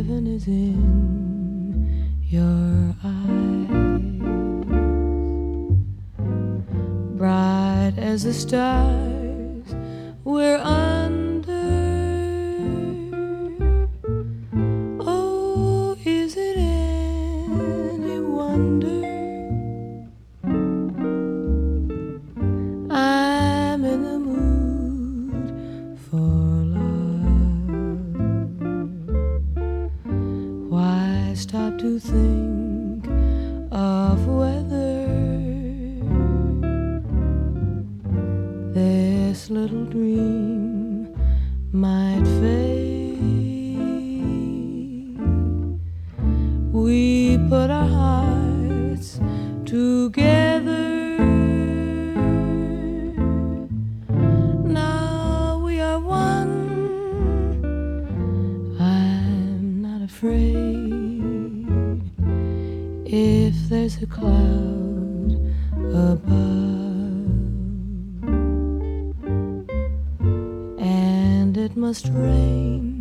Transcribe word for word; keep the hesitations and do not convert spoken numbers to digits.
heaven is in your eyes, bright as the stars we're under. Oh, is it any wonder I'm in the mood for love? Why stop to think of whether this little dream might fade? We put our hearts together. Now we are one. I'm not afraid if there's a cloud above, and it must rain